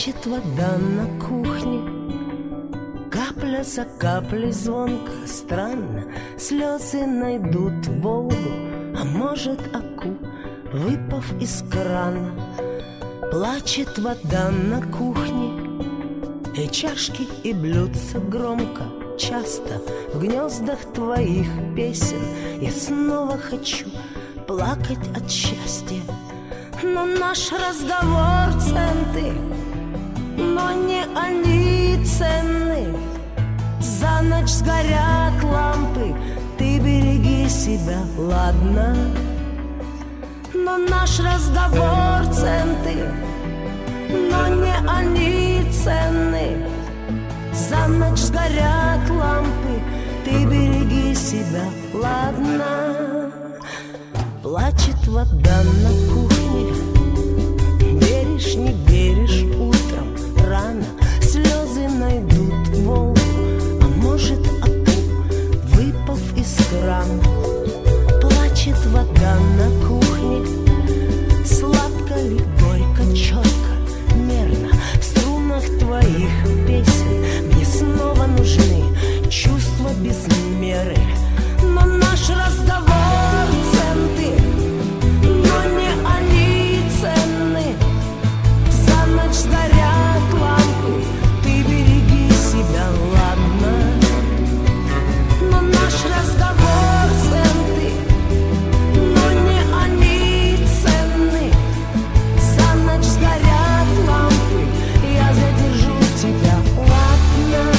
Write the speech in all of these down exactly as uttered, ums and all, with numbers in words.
Плачет вода на кухне, капля за каплей звонко. Странно, слезы найдут Волгу, а может Аку, выпав из крана. Плачет вода на кухне, и чашки и блюдца громко. Часто в гнездах твоих песен я снова хочу плакать от счастья. Но наш разговор центы, но не они ценны. За ночь сгорят лампы, ты береги себя, ладно? Но наш разговор центы, но не они ценны. За ночь сгорят лампы, ты береги себя, ладно? Плачет вода на кухне, веришь, не веришь, утром рано слезы найдут Волгу, а может Аку, выпав из крана. Плачет вода на кухне, сладко ли, горько, четко, мерно. В струнах твоих песен мне снова нужны чувства без меры. Но наш разговор центы, но не они ценны. За ночь сгорят лампы, ты береги себя, ладно? Но наш разговор центы, но не они ценны. За ночь сгорят лампы, я задержу тебя, ладно?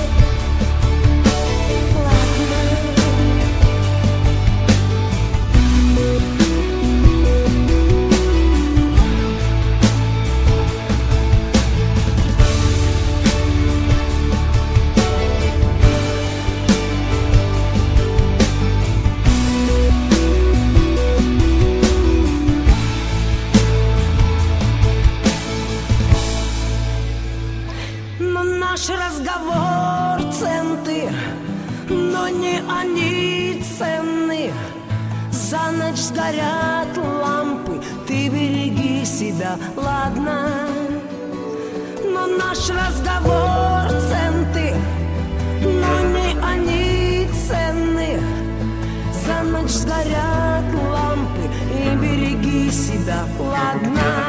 Но наш разговор центы, но не они ценны. За ночь сгорят лампы, ты береги себя, ладно? Но наш разговор центы, но не они ценны. За ночь сгорят лампы, и береги себя, ладно?